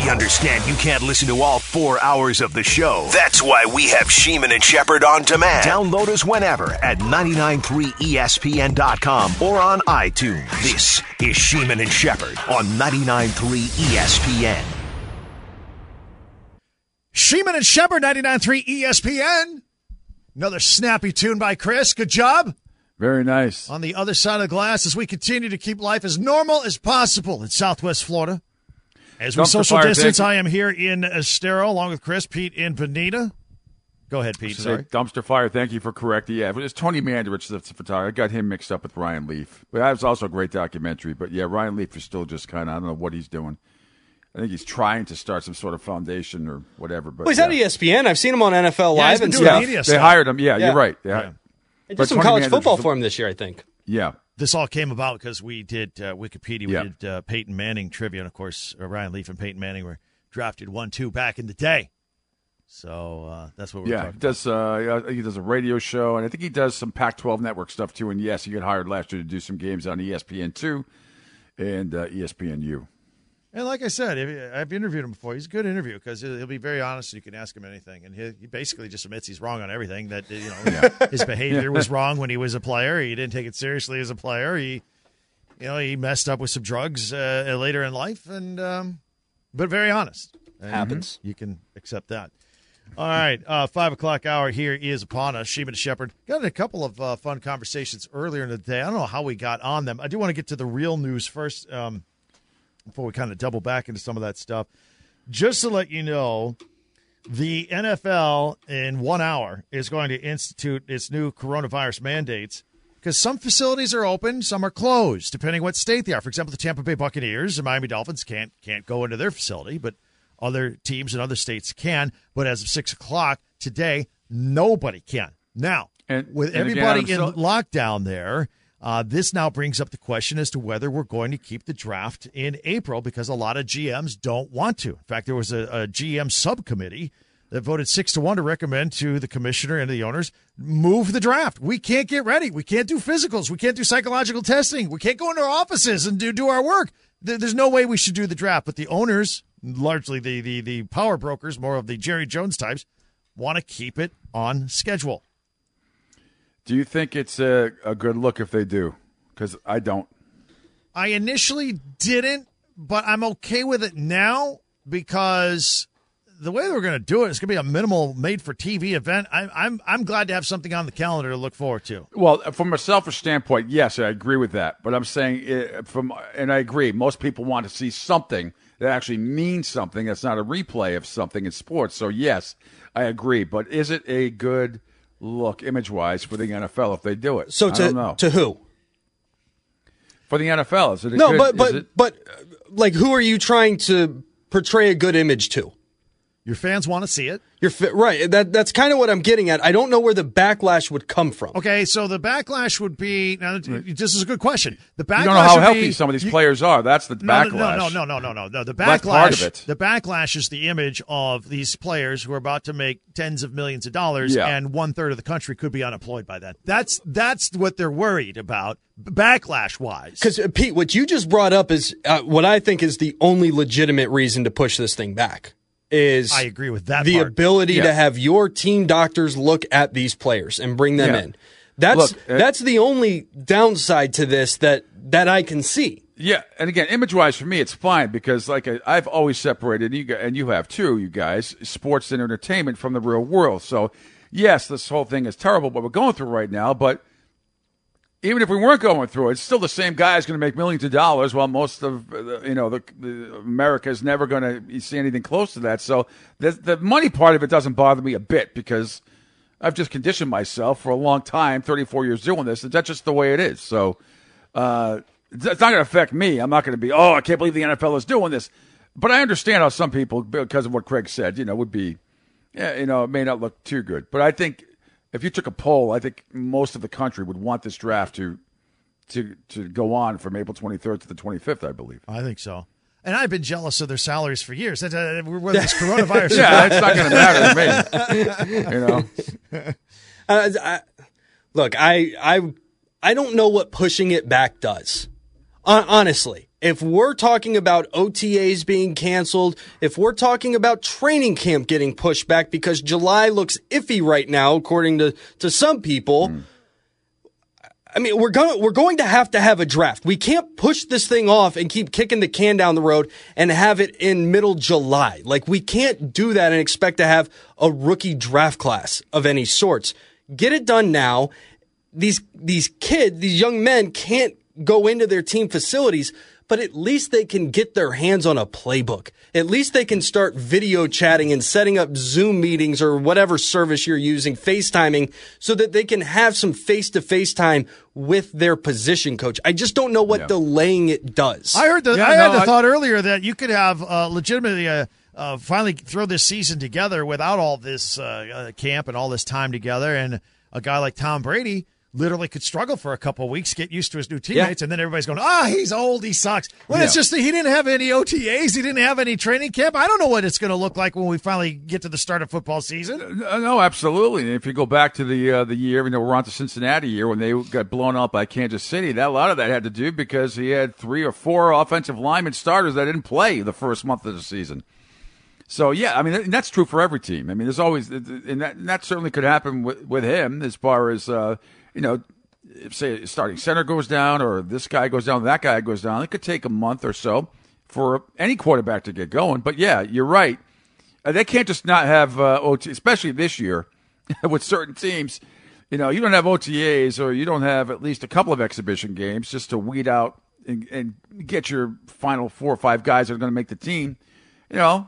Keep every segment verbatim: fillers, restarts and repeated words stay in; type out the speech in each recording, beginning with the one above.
We understand you can't listen to all four hours of the show. That's why we have Sheeman and Shepherd on demand. Download us whenever at nine nine three E S P N dot com or on iTunes. This is Sheeman and Shepherd on ninety-nine point three E S P N. Sheeman and Shepherd, ninety-nine point three E S P N. Another snappy tune by Chris. Good job. Very nice. On the other side of the glass, as we continue to keep life as normal as possible in Southwest Florida. As we Dumpster social fire, distance, thank you. I am here in Estero, along with Chris, Pete, and Bonita. Go ahead, Pete. Say, Sorry. Dumpster fire. Thank you for correcting. Yeah, but it's Tony Mandarich that's the photographer. I got him mixed up with Ryan Leaf. But that was also a great documentary. But yeah, Ryan Leaf is still just kind of, I don't know what he's doing. I think he's trying to start some sort of foundation or whatever. But well, he's yeah. at E S P N. I've seen him on N F L Yeah, Live he's been and doing stuff. media They stuff. hired him. Yeah, Yeah. you're right. Yeah. Yeah. He But did some Tony college Mandarich football was- for him this year, I think. Yeah. This all came about because we did uh, Wikipedia. We Yeah. did uh, Peyton Manning trivia. And, of course, uh, Ryan Leaf and Peyton Manning were drafted one two back in the day. So uh, that's what we're Yeah, talking he does. Uh, he does a radio show, and I think he does some Pac twelve network stuff too. And yes, he got hired last year to do some games on E S P N two and uh, E S P N U. And like I said, if, I've interviewed him before. He's a good interview because he'll, he'll be very honest. And you can ask him anything, and he, he basically just admits he's wrong on everything. That you know, his behavior was wrong when he was a player. He didn't take it seriously as a player. He, you know, he messed up with some drugs uh, later in life, and um, but very honest. And Happens. You can accept that. All right, uh, five o'clock hour here is upon us. Sheeman and Shepherd got in a couple of uh, fun conversations earlier in the day. I don't know how we got on them. I do want to get to the real news first. Um, before we kind of double back into some of that stuff. Just to let you know, the N F L in one hour is going to institute its new coronavirus mandates because some facilities are open, some are closed, depending what state they are. For example, the Tampa Bay Buccaneers and Miami Dolphins can't can't go into their facility, but other teams in other states can. But as of six o'clock today, nobody can. Now, And- with and again, everybody I'm in so- lockdown there, Uh, this now brings up the question as to whether we're going to keep the draft in April because a lot of G Ms don't want to. In fact, there was a, a G M subcommittee that voted six to one to recommend to the commissioner and the owners move the draft. We can't get ready. We can't do physicals. We can't do psychological testing. We can't go into our offices and do, do our work. There, there's no way we should do the draft. But the owners, largely the, the, the power brokers, more of the Jerry Jones types, want to keep it on schedule. Do you think it's a, a good look if they do? Because I don't. I initially didn't, but I'm okay with it now because the way we're going to do it is going to be a minimal made-for-T V event. I, I'm I'm glad to have something on the calendar to look forward to. Well, from a selfish standpoint, yes, I agree with that. But I'm saying, uh, from and I agree, most people want to see something that actually means something. That's not a replay of something in sports. So, yes, I agree. But is it a good look, image-wise, for the N F L if they do it? So I to don't know. to who? For the N F L, is it a No, good, but is but it- but uh, like, who are you trying to portray a good image to? Your fans want to see it. You're fi- right. That that's kind of what I'm getting at. I don't know where the backlash would come from. Okay, so the backlash would be now. This is a good question. The backlash you don't know how would healthy be, some of these you, players are. That's the no, backlash. No, no, no, no, no, no, no. The That's backlash. part of it. The backlash is the image of these players who are about to make tens of millions of dollars, Yeah. and one third of the country could be unemployed by that. That's that's what they're worried about, backlash wise. Because uh, Pete, what you just brought up is uh, what I think is the only legitimate reason to push this thing back. Is I agree with that the part. ability Yeah. to have your team doctors look at these players and bring them Yeah. in. That's Look, uh, that's the only downside to this that that I can see. Yeah, and again, image-wise for me, it's fine because, like, I, I've always separated, you guys, and you have too, you guys, sports and entertainment from the real world. So, yes, this whole thing is terrible, what we're going through right now. But even if we weren't going through it, it's still the same guy is going to make millions of dollars, while most of uh, you know the, the America is never going to see anything close to that. So, the, the money part of it doesn't bother me a bit because I've just conditioned myself for a long time, thirty-four years doing this. That's just the way it is. So. Uh, It's not going to affect me. I'm not going to be, oh, I can't believe the N F L is doing this. But I understand how some people, because of what Craig said, you know, would be, yeah, you know, it may not look too good. But I think if you took a poll, I think most of the country would want this draft to to to go on from April twenty-third to the twenty-fifth, I believe. I think so. And I've been jealous of their salaries for years. That's, uh, with this coronavirus. Yeah, it's not going to matter to me. You know, Uh, I, look, I I I don't know what pushing it back does. Hon- honestly, If we're talking about O T As being canceled, if we're talking about training camp getting pushed back because July looks iffy right now, according to, to some people, mm. I mean, we're going we're going to have to have a draft. We can't push this thing off and keep kicking the can down the road and have it in middle July. Like, we can't do that and expect to have a rookie draft class of any sorts. Get it done now. These these kids, these young men can't go into their team facilities, but at least they can get their hands on a playbook. At least they can start video chatting and setting up Zoom meetings or whatever service you're using, FaceTiming, so that they can have some face-to-face time with their position coach. I just don't know what yeah. delaying it does. I heard the, yeah, I no, had the I, thought earlier that you could have uh, legitimately uh, uh, finally throw this season together without all this uh, uh, camp and all this time together, and a guy like Tom Brady literally could struggle for a couple of weeks, get used to his new teammates, yeah. and then everybody's going, ah, oh, he's old, he sucks. Well, yeah. it's just that he didn't have any O T As, he didn't have any training camp. I don't know what it's going to look like when we finally get to the start of football season. No, absolutely. And if you go back to the uh, the year, you know, we're on to Cincinnati year when they got blown out by Kansas City, that a lot of that had to do because he had three or four offensive lineman starters that didn't play the first month of the season. So, yeah, I mean, that's true for every team. I mean, there's always, and that, and that certainly could happen with, with him as far as, uh, you know, if, say, starting center goes down or this guy goes down, that guy goes down. It could take a month or so for any quarterback to get going. But, yeah, you're right. Uh, they can't just not have uh, O T, especially this year with certain teams. You know, you don't have O T As or you don't have at least a couple of exhibition games just to weed out and, and get your final four or five guys that are going to make the team. You know,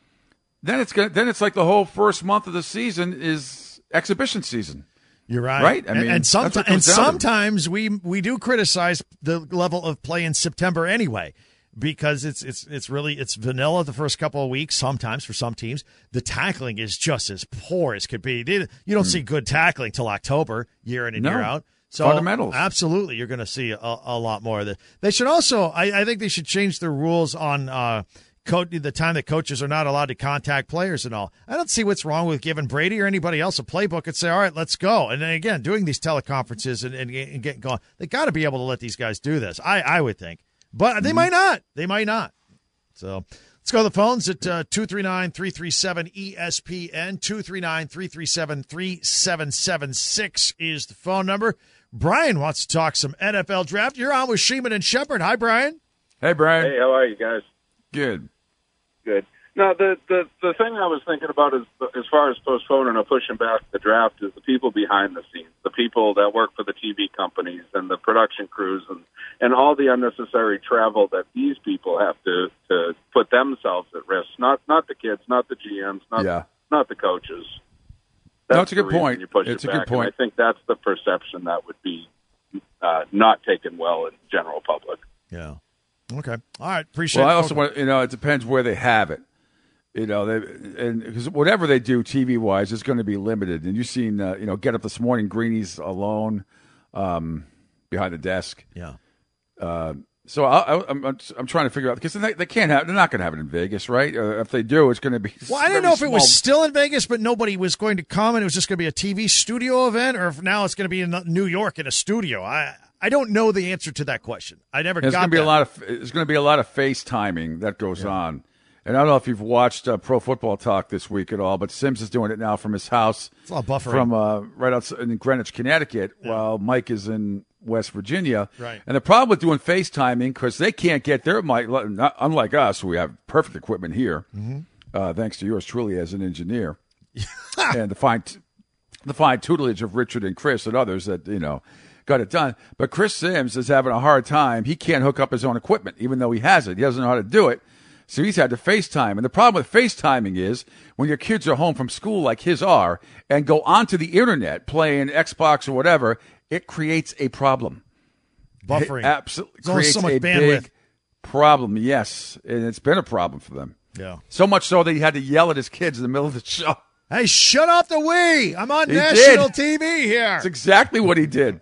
then it's gonna, then it's like the whole first month of the season is exhibition season. You're right. Right? I mean, and, and, someti- and sometimes we we do criticize the level of play in September anyway, because it's it's it's really it's vanilla the first couple of weeks. Sometimes for some teams, the tackling is just as poor as could be. They, you don't mm. see good tackling till October, year in and no. year out. So fundamentals. Absolutely, you're going to see a, a lot more of that. They should also, I, I think, they should change the rules on. Uh, Co- the time that coaches are not allowed to contact players and all. I don't see what's wrong with giving Brady or anybody else a playbook and say, all right, let's go. And then again, doing these teleconferences and, and, and getting going, they got to be able to let these guys do this. I, I would think, but they mm-hmm. might not. They might not. So let's go to the phones at uh, two three nine, three three seven, E S P N. two three nine, three three seven, three seven seven six is the phone number. Brian wants to talk some N F L draft. You're on with Sheeman and Shepard. Hi, Brian. Hey, Brian. Hey, how are you guys? Good. Good. Now, the, the, the thing I was thinking about is, as far as postponing or pushing back the draft, is the people behind the scenes, the people that work for the T V companies and the production crews and, and all the unnecessary travel that these people have to, to put themselves at risk. Not not the kids, not the G Ms, not yeah. not the coaches. That's no, it's a good point. You push it's it a back. good point. And I think that's the perception that would be uh, not taken well in the general public. Yeah. Okay. All right. Appreciate well, it. Well, I also want, you know, it depends where they have it. You know, they, and because whatever they do T V wise is going to be limited. And you've seen, uh, you know, Get Up This Morning, Greeny's alone um, behind the desk. Yeah. Uh, so I, I, I'm I'm trying to figure out because they, they can't have, they're not going to have it in Vegas, right? Uh, if they do, it's going to be. Well, I didn't know if small. It was still in Vegas, but nobody was going to come, and it was just going to be a T V studio event, or if now it's going to be in New York in a studio. I. I don't know the answer to that question. I never there's got gonna be that. A lot of, there's going to be a lot of FaceTiming that goes yeah. on. And I don't know if you've watched uh, Pro Football Talk this week at all, but Sims is doing it now from his house. It's a lot of buffering. From uh, right outside in Greenwich, Connecticut, yeah. while Mike is in West Virginia. Right. And the problem with doing FaceTiming, because they can't get their mic, not, unlike us, we have perfect equipment here, mm-hmm. uh, thanks to yours truly as an engineer. And the fine, the fine tutelage of Richard and Chris and others that, you know, got it done. But Chris Sims is having a hard time. He can't hook up his own equipment, even though he has it. He doesn't know how to do it. So he's had to FaceTime. And the problem with FaceTiming is when your kids are home from school like his are and go onto the internet playing Xbox or whatever, it creates a problem. Buffering. It absolutely There's creates so much a bandwidth. big problem, yes. And it's been a problem for them. Yeah. So much so that he had to yell at his kids in the middle of the show. Hey, shut off the Wii. I'm on he national did. T V here. That's exactly what he did.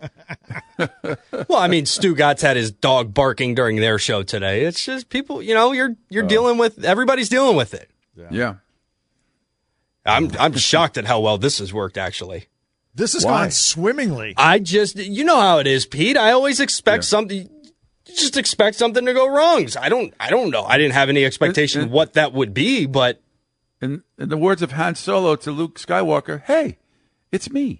Well, I mean, Stu Gatz had his dog barking during their show today. It's just people, you know, you're you're uh, dealing with, everybody's dealing with it. Yeah. yeah. I'm I'm shocked at how well this has worked, actually. This has Why? gone swimmingly. I just, you know how it is, Pete. I always expect yeah. something. you just expect something to go wrong. So I don't, I don't know. I didn't have any expectation and, and, what that would be, but in, in the words of Han Solo to Luke Skywalker, hey, it's me.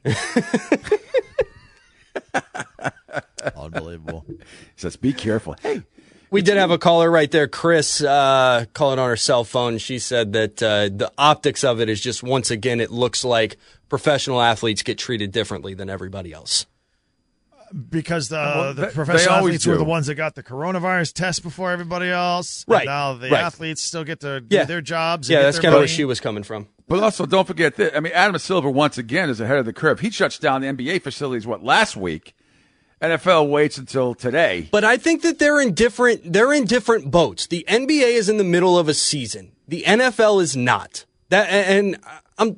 Unbelievable. He says, be careful. Hey. We did have a caller right there, Chris, uh, calling on her cell phone. She said that uh, the optics of it is just, once again, it looks like professional athletes get treated differently than everybody else. Because the, well, the they, professional they athletes were do. the ones that got the coronavirus test before everybody else. Right. And now the right. athletes still get to do yeah. their jobs. Yeah, and that's get kind their of where money. she was coming from. But also, don't forget this. I mean, Adam Silver, once again, is ahead of the curve. He shuts down the N B A facilities, what, last week? N F L waits until today. But I think that they're in different they're in different boats. The N B A is in the middle of a season. The N F L is not. That and I'm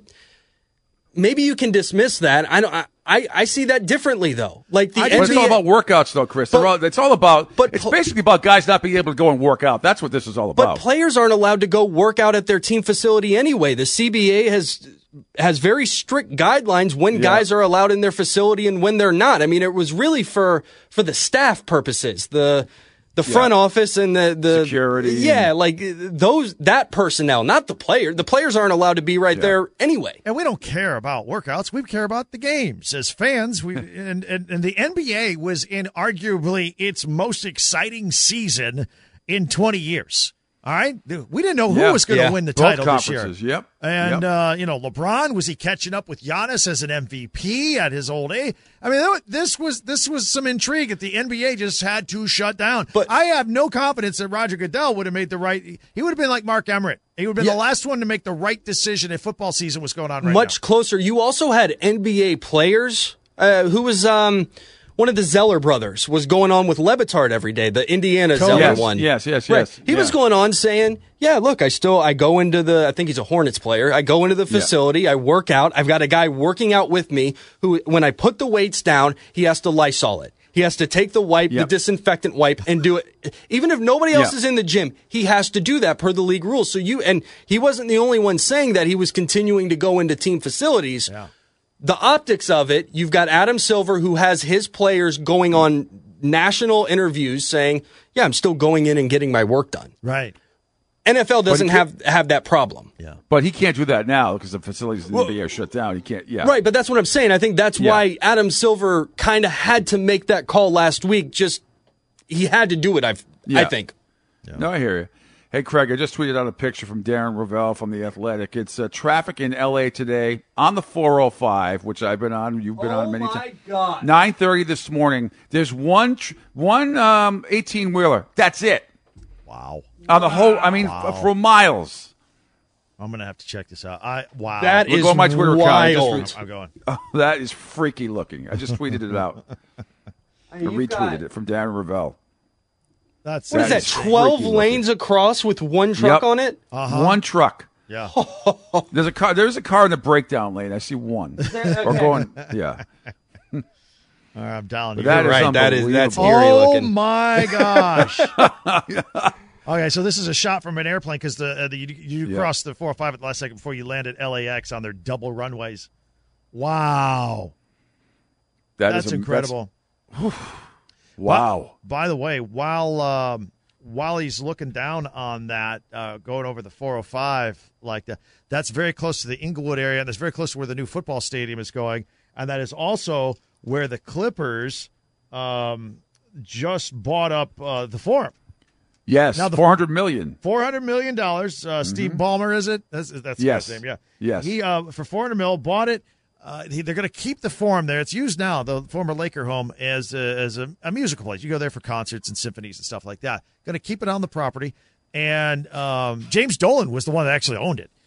maybe you can dismiss that. I don't I, I see that differently though. Like the But N B A, it's all about workouts though, Chris. But, all, it's all about but, it's basically about guys not being able to go and work out. That's what this is all about. But players aren't allowed to go work out at their team facility anyway. The C B A has has very strict guidelines when yeah. guys are allowed in their facility and when they're not. I mean, it was really for for the staff purposes, the the front yeah. office and the, the security. Yeah, like those that personnel, not the player. The players aren't allowed to be right yeah. there anyway. And we don't care about workouts. We care about the games as fans. We and, and and the N B A was in arguably its most exciting season in twenty years. All right, we didn't know who yeah, was going to yeah. win the Both title this year. Yep. And yep. Uh, you know, LeBron, was he catching up with Giannis as an M V P at his old age? I mean, this was this was some intrigue that the N B A just had to shut down. But I have no confidence that Roger Goodell would have made the right. He would have been like Mark Emmert. He would have been yeah. the last one to make the right decision if football season was going on right Much now. closer. You also had N B A players uh, who was. Um, One of the Zeller brothers was going on with Levitard every day, the Indiana Zeller yes, one. Yes, yes, right. yes. He yeah. was going on saying, yeah, look, I still, I go into the, I think he's a Hornets player. I go into the facility, yeah. I work out. I've got a guy working out with me who, when I put the weights down, he has to Lysol it. He has to take the wipe, yep. the disinfectant wipe, and do it. Even if nobody else yeah. is in the gym, he has to do that per the league rules. So you, and he wasn't the only one saying that. He was continuing to go into team facilities. Yeah. The optics of it, you've got Adam Silver who has his players going on national interviews saying, yeah, I'm still going in and getting my work done. Right. N F L doesn't have have that problem. Yeah. But he can't do that now because the facilities in the N B A are shut down. He can't, yeah. Right, but that's what I'm saying. I think that's yeah. why Adam Silver kind of had to make that call last week. Just, he had to do it, I've, yeah. I think. Yeah. No, I hear you. Hey, Craig, I just tweeted out a picture from Darren Ravel from The Athletic. It's uh, traffic in L A today on the four oh five, which I've been on. You've been oh on many times. Oh, my God. nine thirty this morning. There's one tr- one um, eighteen-wheeler. That's it. Wow. On the whole, I mean, wow. f- for miles. I'm going to have to check this out. I Wow. That Look is on my Twitter account. I just wild. re- I'm going. Oh, that is freaky looking. I just tweeted it out. I retweeted got- it from Darren Ravel. That's What is that, is twelve freaky lanes across with one truck Yep. on it? Uh-huh. One truck. Yeah. There's a car. There's a car in the breakdown lane. I see one. Or going. Yeah. All right, I'm down. That You're is right. That is that's unbelievable. eerie Oh looking. my gosh! Okay, so this is a shot from an airplane because the, uh, the you, you Yeah. crossed the four oh five at the last second before you landed L A X on their double runways. Wow, That that's is a- incredible. That's, wow. By, by the way, while um, while he's looking down on that, uh, going over the four oh five like that, that's very close to the Inglewood area, and that's very close to where the new football stadium is going, and that is also where the Clippers um, just bought up uh, the Forum. Yes. Now the- Four hundred million. Four hundred million dollars. Uh, Steve Ballmer, is it? That's that's the Yes. guy's name. Yeah. Yes. He uh, for four hundred mil bought it. Uh, he, they're going to keep the Forum there. It's used now, the former Laker home, as a, as a, a musical place. You go there for concerts and symphonies and stuff like that. Going to keep it on the property. And um, James Dolan was the one that actually owned it.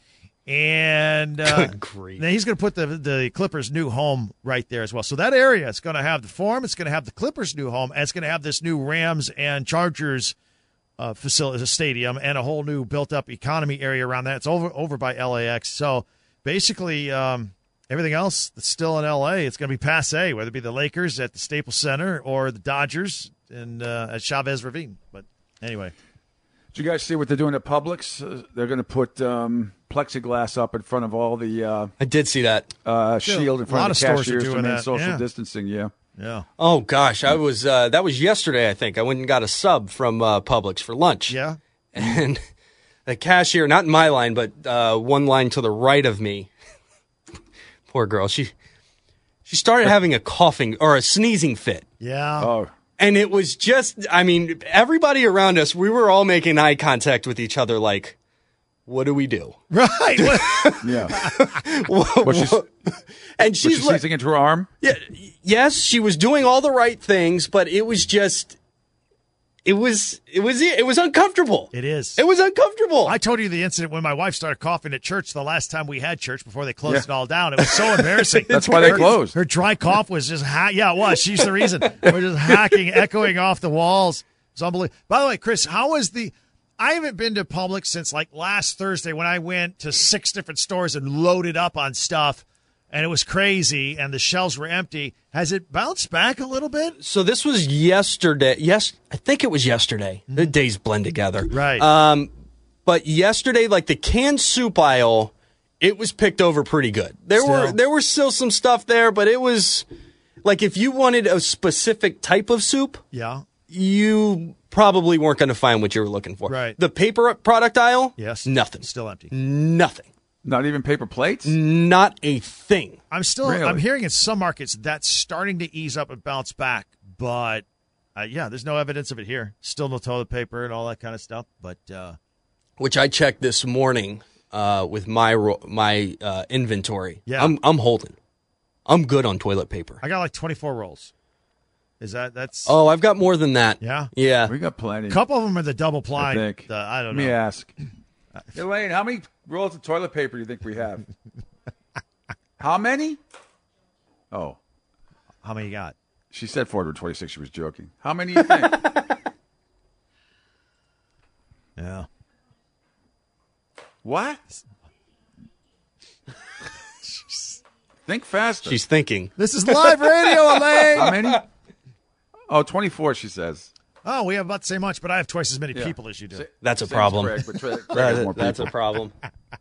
And uh, Good grief. then he's going to put the the Clippers' new home right there as well. So that area is going to have the Forum. It's going to have the Clippers' new home. And it's going to have this new Rams and Chargers uh, facility, a stadium, and a whole new built-up economy area around that. It's over over by L A X. So basically, um, everything else that's still in L A, it's going to be passé, whether it be the Lakers at the Staples Center or the Dodgers in, uh, at Chavez Ravine. But anyway. Did you guys see what they're doing at Publix? Uh, they're going to put um, plexiglass up in front of all the uh, I did see that. uh, shield in a lot front of of the stores are cashiers to doing maintain that, social yeah. distancing. Yeah. Yeah. Oh gosh, I was uh, that was yesterday. I think I went and got a sub from uh, Publix for lunch. Yeah. And the cashier, not in my line, but uh, one line to the right of me. Poor girl. She she started having a coughing or a sneezing fit. Yeah. Oh. And it was just, I mean, everybody around us, we were all making eye contact with each other like, what do we do? Right. Yeah. Was she, and was she's she like, sneezing into her arm? yeah, yes, she was doing all the right things, but it was just, it was, it was, it was uncomfortable. It is. It was uncomfortable. I told you the incident when my wife started coughing at church the last time we had church before they closed Yeah. it all down. It was so embarrassing. That's why they Her- closed. Her dry cough was just, ha- yeah, it was. She's the reason. We're just hacking, echoing off the walls. It's unbelievable. By the way, Chris, how was the, I haven't been to Publix since like last Thursday when I went to six different stores and loaded up on stuff, and it was crazy, and the shelves were empty. Has it bounced back a little bit? So this was yesterday. Yes, I think it was yesterday. The days blend together. Right. Um, but yesterday, like the canned soup aisle, it was picked over pretty good. There Still. were there were still some stuff there, but it was like if you wanted a specific type of soup, Yeah. you probably weren't going to find what you were looking for. Right. The paper product aisle, Yes. nothing. Still empty. Nothing. Not even paper plates? Not a thing. I'm still. Really? I'm hearing in some markets that's starting to ease up and bounce back, but uh, yeah, there's no evidence of it here. Still no toilet paper and all that kind of stuff. But uh, Which I checked this morning uh, with my ro- my uh, inventory. Yeah. I'm I'm holding. I'm good on toilet paper. I got like twenty-four rolls. Is that that's? Oh, I've got more than that. Yeah? Yeah. We got plenty. A couple of them are the double ply. I think. The, I don't Let know. me ask. Elaine, how many rolls of toilet paper do you think we have? How many? Oh, How many you got? she said four hundred twenty-six. She was joking. How many do you think? Yeah. What? Think faster. She's thinking. This is live radio, Elaine. How many? Oh, twenty-four, she says. Oh, we have about the same much, but I have twice as many Yeah. people as you do. Sa- That's a same as problem. Craig, but Craig- Craig That- has more that's a people. problem.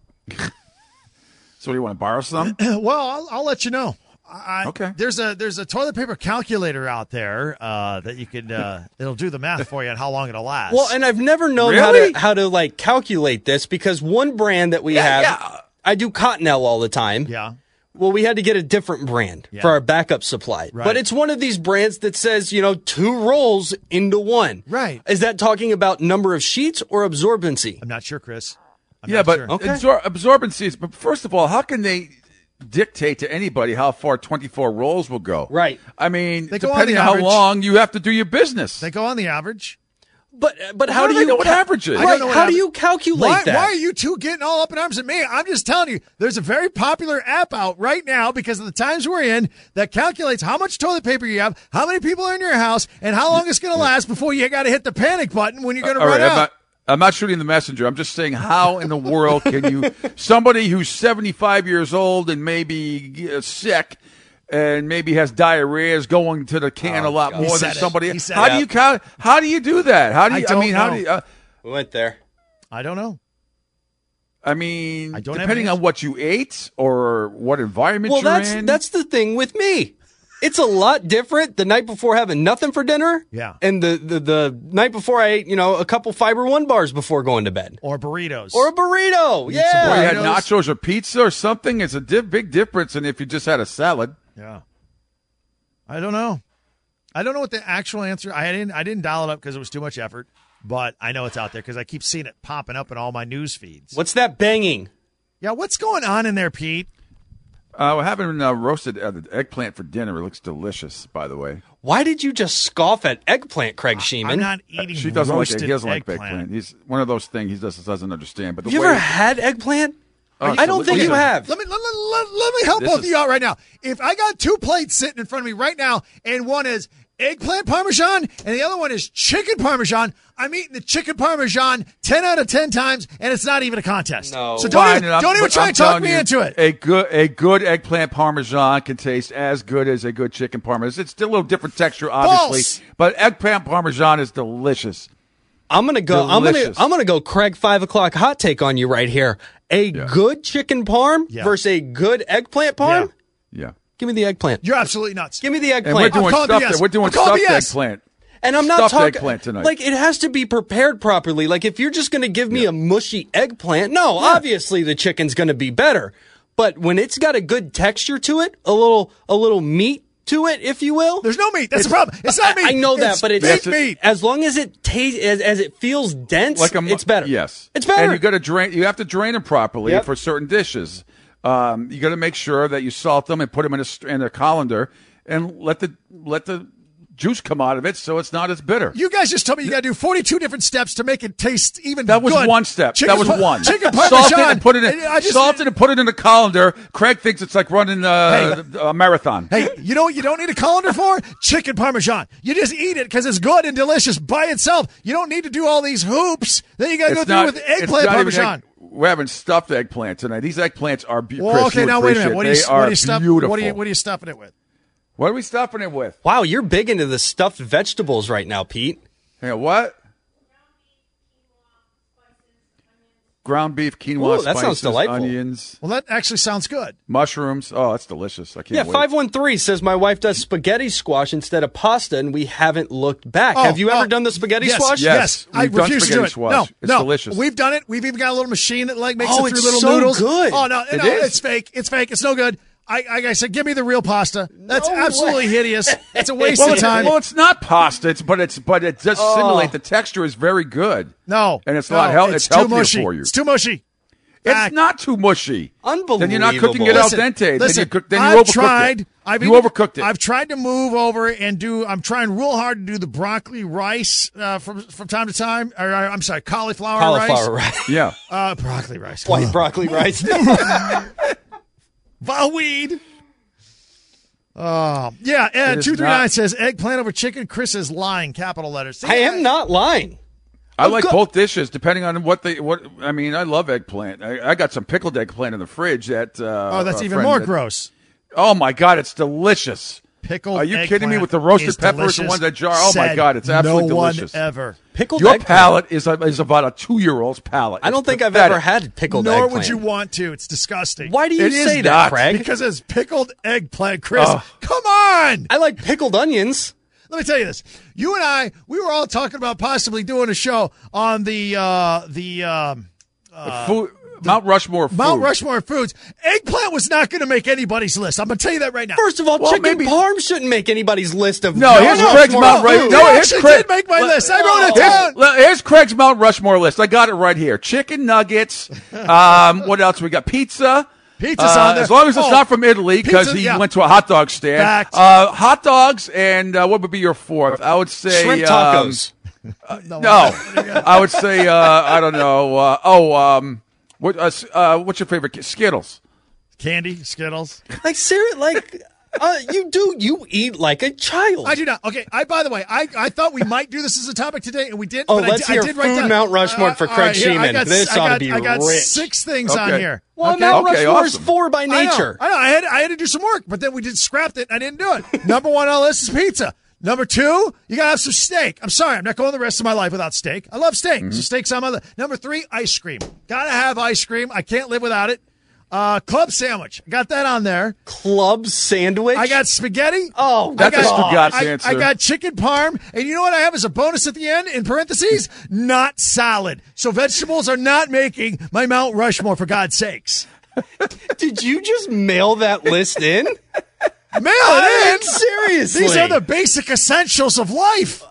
So do you want to borrow some? Well, I'll, I'll let you know. I, Okay. There's a there's a toilet paper calculator out there uh, that you can. Uh, it'll do the math for you on how long it'll last. Well, and I've never known Really? how to how to like calculate this because one brand that we have, yeah. I do Cottonelle all the time. yeah. Well, we had to get a different brand Yeah. for our backup supply. Right. But it's one of these brands that says, you know, two rolls into one. Right. Is that talking about number of sheets or absorbency? I'm not sure, Chris. I'm yeah, not but sure. Okay. absor- absorbency is. But first of all, how can they dictate to anybody how far twenty-four rolls will go? Right. I mean, They go on depending the on how average. long you have to do your business. They go on the average. But but how, How do do you they know what average is? I don't Right, know what how average- do you calculate Why, that? why are you two getting all up in arms at me? I'm just telling you, there's a very popular app out right now because of the times we're in that calculates how much toilet paper you have, how many people are in your house, and how long it's going to last before you got to hit the panic button when you're going to All run right, I'm out. not, I'm not shooting the messenger. I'm just saying, how in the world can you, somebody who's seventy-five years old and maybe uh, sick and maybe has diarrhea is going to the can a lot He more said than it. somebody. He said How it. do you count? How do you do that? How do I you? I, don't mean, how know. do you? Uh, We went there. I don't know. I mean, I don't have depending an on what you ate or what environment Well, you're that's in. that's the thing with me. It's a lot different the night before having nothing for dinner. Yeah. And the, the, the night before I ate, you know, a couple Fiber One bars before going to bed. Or burritos. Or a burrito. Yeah. or you had burritos. nachos or pizza or something. It's a di- big difference than if you just had a salad. Yeah. I don't know. I don't know what the actual answer. I didn't. I didn't dial it up because it was too much effort. But I know it's out there because I keep seeing it popping up in all my news feeds. What's that banging? Yeah, what's going on in there, Pete? Uh, we're having uh, roasted uh, eggplant for dinner. It looks delicious, by the way. Why did you just scoff at eggplant, Craig Sheeman? I'm not eating She doesn't like roasted it. He doesn't like eggplant. eggplant. He's one of those things he just doesn't understand. But the Have you way ever had eggplant? Oh, I don't so think listen. you have. Let me let, let, let, let me help This both is- of you out right now. If I got two plates sitting in front of me right now, and one is eggplant parmesan and the other one is chicken parmesan, I'm eating the chicken parmesan ten out of ten times, and it's not even a contest. No. So don't Fine, even, and I'm- don't even but try I'm and talk telling me you, into it. A good a good eggplant parmesan can taste as good as a good chicken parmesan. It's still a little different texture, obviously, False. but eggplant parmesan is delicious. I'm gonna go. I'm gonna. Delicious. I'm gonna go. Craig, five o'clock hot take on you right here. A good chicken parm Yeah. versus a good eggplant parm. Yeah. Give me the eggplant. You're absolutely nuts. Give me the And eggplant. we're doing calling stuffed. B S. We're doing I'm calling stuffed B S. eggplant. And I'm not Stuffed talking eggplant tonight. like it has to be prepared properly. Like if you're just going to give me a mushy eggplant, no, obviously the chicken's going to be better. But when it's got a good texture to it, a little a little meat to it, if you will. There's no meat. That's the problem. It's not meat. I know that, it's but it's fake Yes, it- meat. as long as it tastes as, as it feels dense, Like a, mu- it's better. Yes, it's better. And you got to drain. You have to drain them properly Yep. for certain dishes. Um, you got to make sure that you salt them and put them in a st- in a colander and let the let the juice come out of it, so it's not as bitter. You guys just told me you got to do forty-two different steps to make it taste even That was good. one step. Chicken that was pa- one. Chicken Salt parmesan. it and put it in. I just- Salt it and put it in a colander. Craig thinks it's like running uh, a marathon. Hey, you know what you don't need a colander for? Chicken parmesan. You just eat it because it's good and delicious by itself. You don't need to do all these hoops that you got to go It's through not- with it's eggplant not even parmesan. egg- we're having stuffed eggplant tonight. These eggplants are beautiful. Well, okay, now wait a minute. What are you, They what are are you stuff, beautiful. What are you what are you stuffing it with? What are we stuffing it with? Wow, you're big into the stuffed vegetables right now, Pete. Hang on, what? Ground beef, quinoa, Ooh, that sounds spices, delightful. onions, Well, that actually sounds good. mushrooms. Oh, that's delicious. I can't Yeah, wait. five one three says my wife does spaghetti squash instead of pasta, and we haven't looked back. Oh, Have you ever oh, done the spaghetti yes, squash? Yeah. Yes, Yes, I we've done refuse to do spaghetti it. squash. No, It's no, delicious. We've done it. We've even got a little machine that like makes Oh, it through it's little so noodles. good. Oh no, It no, is. it's fake. It's fake. It's no good. I, like I said, give me the real pasta. That's No absolutely way. hideous. It's a waste Well, of it's, time. well, it's not pasta. It's but it's but it does Oh. simulate. The texture is very good. no, and it's no, not healthy. It's, It's too healthier mushy. for you. It's too mushy. It's Fact. not too mushy. Unbelievable. Then you're not cooking it Listen, al dente. listen, then you cook. Then you I've overcooked tried. it. I've you even- overcooked it. I've tried to move over and do. I'm trying real hard to do the broccoli rice uh, from from time to time. Or uh, I'm sorry, cauliflower, Cauliflower rice. rice. yeah. Uh, broccoli rice. White broccoli rice. Vaweed. Oh, yeah. Uh, It is two three nine not- says eggplant over chicken. Chris is lying, capital letters. See, I am not lying. I like good. both dishes depending on what they what. I mean, I love eggplant. I, I got some pickled eggplant in the fridge. That uh, Oh, that's a even friend more that- gross. Oh my god, it's delicious. Pickled Are you kidding me eggplant with the roasted is peppers, the delicious. ones that jar? Oh, my Said God, it's absolutely no delicious. one ever. Pickled Your eggplant. palate is a, is about a two year old's palate. I don't It's think I've pathetic. ever had pickled Nor eggplant. would you want to. It's disgusting. Why do you It is say that, not. Craig? Because it's pickled eggplant, Chris. Ugh. Come on. I like pickled onions. Let me tell you this. You and I, we were all talking about possibly doing a show on the uh, the um, Food, Mount Rushmore food. Mount Rushmore foods. Eggplant was not going to make anybody's list. I'm going to tell you that right now. First of all, Well, chicken maybe- parm shouldn't make anybody's list of No, here's Mount Craig's Rushmore Mount Rushmore. foods. No, He here's actually Craig. did make my Let- list. I wrote it Here's, down. look, here's Craig's Mount Rushmore list. I got it right here. Chicken nuggets. Um, what else we got? Pizza. Pizza's Uh, on there. As long as it's Oh, not from Italy, because pizza, he yeah. went to a hot dog stand. Fact. Uh, hot dogs and uh, what would be your fourth? I would say Shrimp um, tacos. no, I would say uh, I don't know. Uh, oh, um, what? Uh, s- uh, what's your favorite? Skittles. Candy, Skittles. Like, seriously, like, uh, you do, you eat like a child. I do not. Okay. I. By the way, I, I thought we might do this as a topic today, and we didn't. Oh, but I let's did, hear I did write food down, Mount Rushmore for all Craig here, I Sheeman. got, This I ought to got, be I got rich. six things on Okay. here. Well, okay? Mount Okay, Rushmore is awesome. four by I know, nature. I know. I had I had to do some work, but then we did scrapped it. I didn't do it. Number one on the list is pizza. Number two, you gotta have some steak. I'm sorry, I'm not going the rest of my life without steak. I love steak. Mm-hmm. So steak's on my list. Number three, ice cream. Gotta have ice cream. I can't live without it. Uh, club sandwich. Got that on there. Club sandwich. I got spaghetti. Oh, That's I a got, Stugatz I, answer. I got chicken parm, and you know what I have as a bonus at the end in parentheses? Not salad. So vegetables are not making my Mount Rushmore, for God's sakes. Did you just mail that list in? Mail I it mean, in. seriously. These are the basic essentials of life.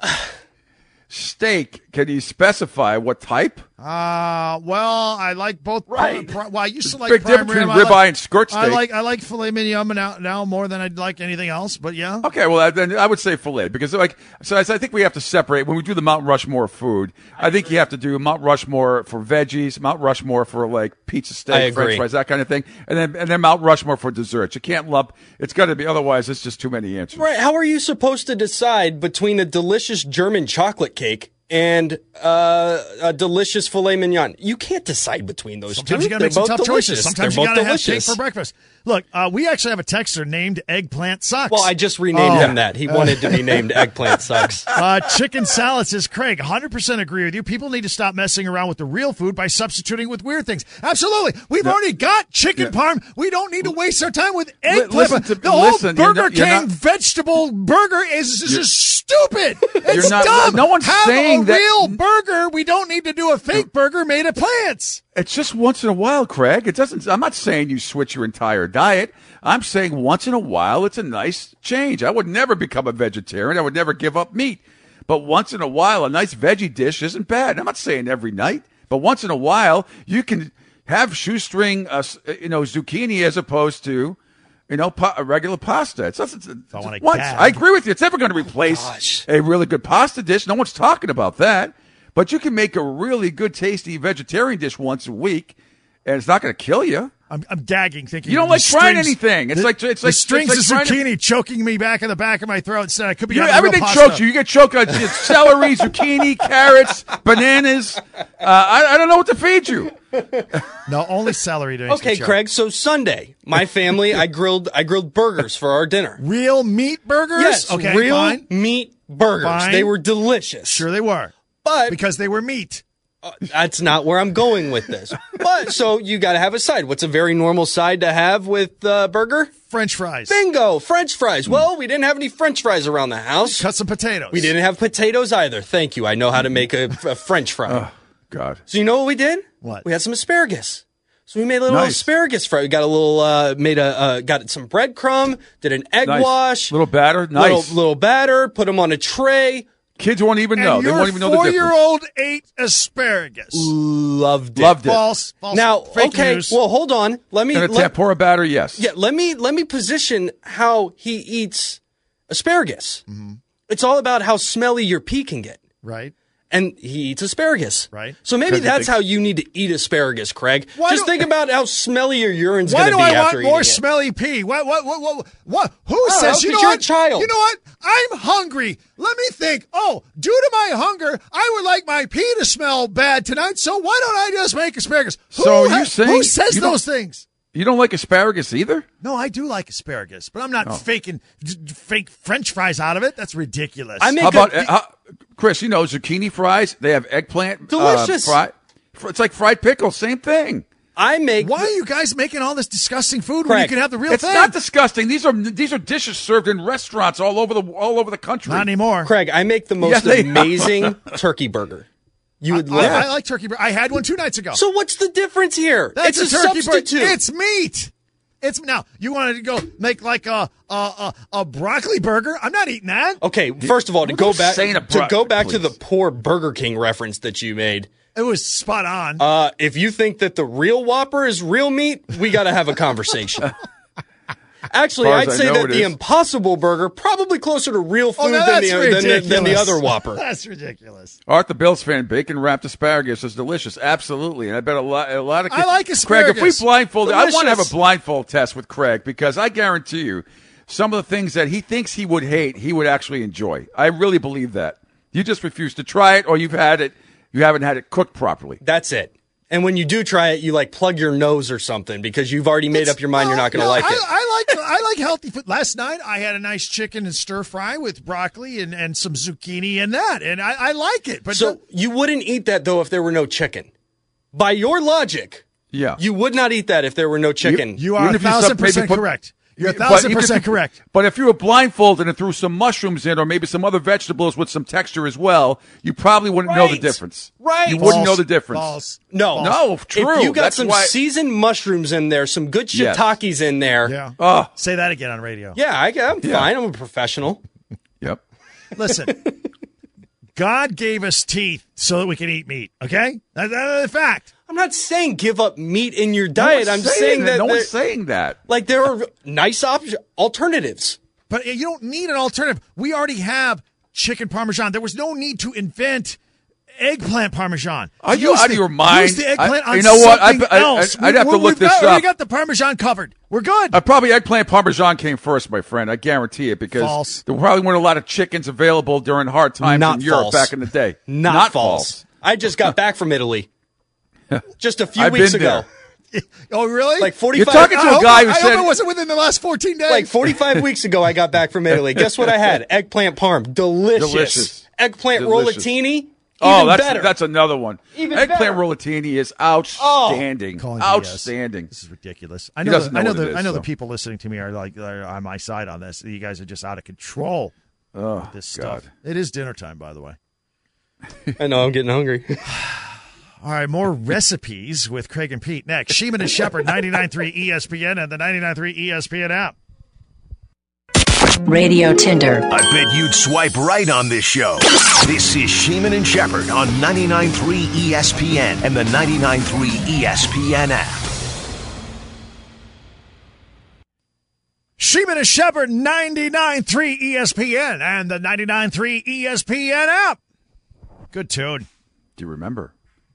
Steak. Can you specify what type? Uh, well, I like both. Right. Pri- well, I used to like Big prime difference between rib. I ribeye like- and skirt I steak. like I like filet mignon now, now more than I'd like anything else. But yeah, Okay, well then I would say filet because like so I think we have to separate when we do the Mount Rushmore food. I think you have to do Mount Rushmore for veggies, Mount Rushmore for like pizza, I steak, agree. French fries, that kind of thing, and then and then Mount Rushmore for desserts. You can't lump. It's got to be otherwise. It's just too many answers. Right. How are you supposed to decide between a delicious German chocolate cake and uh, a delicious filet mignon. You can't decide between those Sometimes two. you got to They're make some both tough delicious. choices. Sometimes They're you got to both have cake delicious. for breakfast. Look, uh, we actually have a texter named Eggplant Sucks. Well, I just renamed Oh. him that. He wanted to be named Eggplant Sucks. Uh, Chicken Salad says, Craig, one hundred percent agree with you. People need to stop messing around with the real food by substituting with weird things. Absolutely. We've Yeah. already got chicken Yeah. parm. We don't need to waste our time with eggplant. listen to- the whole listen, you're Burger not- you're King not- vegetable burger is, is just stupid. It's not- dumb. no one's Have saying a that- real burger. We don't need to do a fake burger made of plants. It's just once in a while, Craig. It doesn't. I'm not saying you switch your entire diet. I'm saying once in a while, it's a nice change. I would never become a vegetarian. I would never give up meat. But once in a while, a nice veggie dish isn't bad. I'm not saying every night, but once in a while, you can have shoestring, uh, you know, zucchini as opposed to, you know, pa- a regular pasta. It's, it's, it's, it's I wanna once. gag. I agree with you. It's never going to replace Gosh. a really good pasta dish. No one's talking about that. But you can make a really good, tasty vegetarian dish once a week, and it's not going to kill you. I'm, I'm gagging thinking. You don't of like the frying strings- anything. It's the- like it's the like strings it's like of trying to- zucchini choking me back in the back of my throat. Instead, I could be You, having real everything pasta. chokes you. You get choked on it's celery, zucchini, carrots, bananas. Uh, I, I don't know what to feed you. No, only celery during Okay, the show. Craig. So Sunday, my family, I grilled, I grilled burgers for our dinner. Real meat burgers? Yes, Okay, real fine. meat burgers. Fine. They were delicious. Sure they were. but Because they were meat. Uh, that's not where I'm going with this. But so you got to have a side. What's a very normal side to have with uh, burger? French fries. Bingo, French fries. Well, we didn't have any French fries around the house. Cut some potatoes. We didn't have potatoes either. Thank you. I know how to make a, a French fry. Oh, God. So you know what we did? What? We had some asparagus. So we made a little Nice. asparagus fry. We got a little, uh, made a, uh, got some breadcrumb, did an egg Nice. wash, Little batter. Nice. little, little batter, put them on a tray. Kids won't even And know. They your won't even know the difference. four-year-old ate asparagus. Loved it. Loved it. False. False. Now, Fake okay, news. well, hold on. Let me, And a let, tempura batter, yes. yeah, let me, let me position how he eats asparagus. Mm-hmm. It's all about how smelly your pea can get. right? And he eats asparagus. Right. So maybe 'Cause he that's thinks- how you need to eat asparagus, Craig. Why Just do- think about how smelly your urine's Why going to do be I after want more eating it. smelly pee? What? What? What? What? what? Who don't says? know, You 'cause know you're a what? child. You know what? I'm hungry. Let me think. Oh, due to my hunger, I would like my pee to smell bad tonight. So why don't I just make asparagus? Who So you ha- saying who says you don't- those things? You don't like asparagus either? No, I do like asparagus, but I'm not Oh. faking d- d- fake French fries out of it. That's ridiculous. I make How about, a- uh, how- Chris, you know, zucchini fries, they have eggplant. Delicious. Uh, fry, fr- it's like fried pickles, same thing. I make. Why are you guys making all this disgusting food when you Craig, can have the real It's thing? not disgusting. These are these are dishes served in restaurants all over the all over the country. Not anymore. Craig, I make the most Yeah, they- amazing turkey burger. You would I, love I it. like turkey. bur- I had one two nights ago. So what's the difference here? That's it's a a, turkey burger. substitute. It's meat. It's now. You wanted to go make like a a, a a broccoli burger? I'm not eating that. Okay, first of all, to What go are you back saying to about- go back to please? the poor Burger King reference that you made. It was spot on. Uh, if you think that the real Whopper is real meat, we got to have a conversation. Actually, As far I'd as I say know, that it the is. Impossible Burger probably closer to real food oh, no, than, that's the, than, the, ridiculous. than the other Whopper. That's ridiculous. Art the Bills fan, bacon wrapped asparagus is delicious. Absolutely. And I bet a lot, a lot of I kids. like Craig, asparagus. if we blindfolded, I want to have Delicious. a blindfold test with Craig because I guarantee you some of the things that he thinks he would hate, he would actually enjoy. I really believe that. You just refuse to try it or you've had it, you haven't had it cooked properly. That's it. And when you do try it, you like plug your nose or something because you've already made up your mind you're not going to No, like I, it. I like I like healthy food. Last night I had a nice chicken and stir fry with broccoli and, and some zucchini and that, and I, I like it. But So the- you wouldn't eat that though if there were no chicken. By your logic, Yeah. you would not eat that if there were no chicken. you are Even a if you thousand sub- maybe percent put- correct. You're a But thousand even if percent you- correct. But if you were blindfolded and threw some mushrooms in or maybe some other vegetables with some texture as well, you probably wouldn't know the Right. difference. Right. You wouldn't know False. the difference. False. no, No, true. If you got That's some why- seasoned mushrooms in there, some good Yes. shiitakes in there. Yeah. Oh, Say that again on radio. Yeah, I, I'm Yeah. fine. I'm a professional. yep. Listen, God gave us teeth so that we can eat meat. Okay, that, that's a fact. I'm not saying give up meat in your No diet. one's I'm saying that no there- one's saying that. like there are nice op- alternatives. But you don't need an alternative. We already have chicken parmesan. There was no need to invent eggplant parmesan. Are you Use out of the- your mind? Use the eggplant I- on you know what? I- something I- I- else. I'd have to We- look we've this got, up. We got the parmesan covered. We're good. Uh, probably eggplant parmesan came first, my friend. I guarantee it, because False. there probably weren't a lot of chickens available during hard times Not in Europe false. back in the day. Not, false. I just got back from Italy just a few I've weeks been ago. Oh, really? Like forty-five. You're talking to I a hope- guy who I said hope it wasn't within the last fourteen days. Like forty-five weeks ago, I got back from Italy. Guess what I had? Eggplant parm. Delicious. Delicious. Eggplant Delicious. rollatini. Even Oh, that's better. that's another one. Even Eggplant better. rollatini is outstanding. Calling B S. Outstanding. This is ridiculous. I He know. doesn't The, I know know. what The, it is, I know the so. people listening to me are like are on my side on this. You guys are just out of control. Oh, with this stuff. God. It is dinner time, by the way. I know. I'm getting hungry. All right, more recipes with Craig and Pete next. Sheeman and Shepherd, ninety-nine point three E S P N and the ninety-nine point three E S P N app. Radio Tinder. I bet you'd swipe right on this show. This is Sheeman and Shepherd on ninety-nine point three E S P N and the ninety-nine point three E S P N app. Sheeman and Shepherd, ninety-nine point three E S P N and the ninety-nine point three E S P N app. Good tune. Do you remember?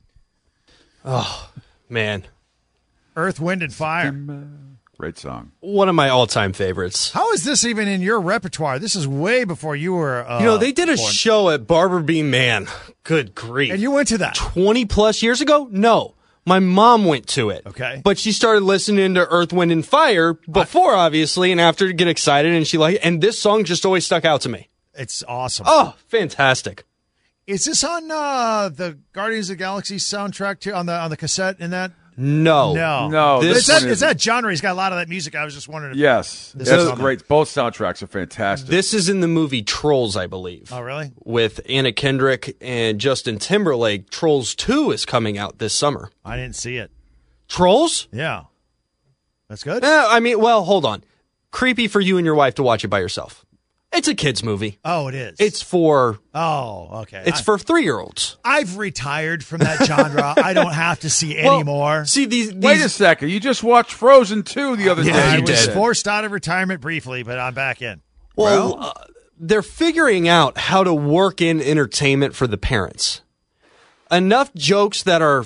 Oh, man. Earth, Wind, and Fire. Great song. One of my all-time favorites. How is this even in your repertoire? This is way before you were. Uh, You know, they did a born. show at Barber Bean Man. Good grief. And you went to that. twenty plus years ago? No. My mom went to it. Okay. But she started listening to Earth, Wind, and Fire before, obviously, and after to get excited, and she like, and this song just always stuck out to me. It's awesome. Oh, fantastic. Is this on uh, the Guardians of the Galaxy soundtrack too? On the on the cassette in that? No. No, No, This It's that, one it's isn't. that genre. He's got a lot of that music. I was just wondering. If, Yes, This that's is on great. Both soundtracks are fantastic. This is in the movie Trolls, I believe. Oh, really? With Anna Kendrick and Justin Timberlake. Trolls two is coming out this summer. I didn't see it. Trolls? Yeah, that's good. Eh, I mean, well, hold on. Creepy for you and your wife to watch it by yourself. It's a kid's movie. Oh, it is. It's for oh, okay. it's I, for three-year-olds. I've retired from that genre. I don't have to see Well, anymore. See these, these Wait a second. You just watched Frozen two the other Yeah, day. I you was did. forced out of retirement briefly, but I'm back in. Well, uh, they're figuring out how to work in entertainment for the parents. Enough jokes that are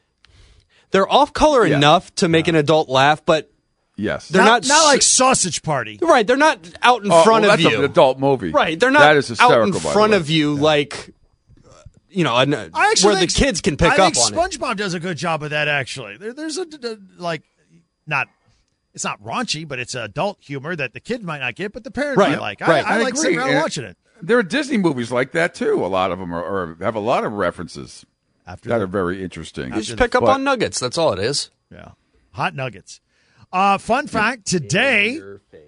they're off color Yeah. enough to make an adult laugh, but Yes. They're not not not s- like Sausage Party. right, they're not out in Oh, front well, of that's you. an adult movie. Right, they're not That is hysterical, out in by the front way. of you like uh, you know, an- I actually where think, the kids can pick I up think on it. SpongeBob does a good job of that. Actually, there, there's a, a like not. It's not raunchy, but it's adult humor that the kid might not get, but the parent Right, might like. right. I, I, I like agree. sitting around And- watching it. There are Disney movies like that too. A lot of them are, are have a lot of references After that the- are very interesting. You just pick up But- on nuggets. That's all it is. Yeah. Hot nuggets. Uh, fun fact today,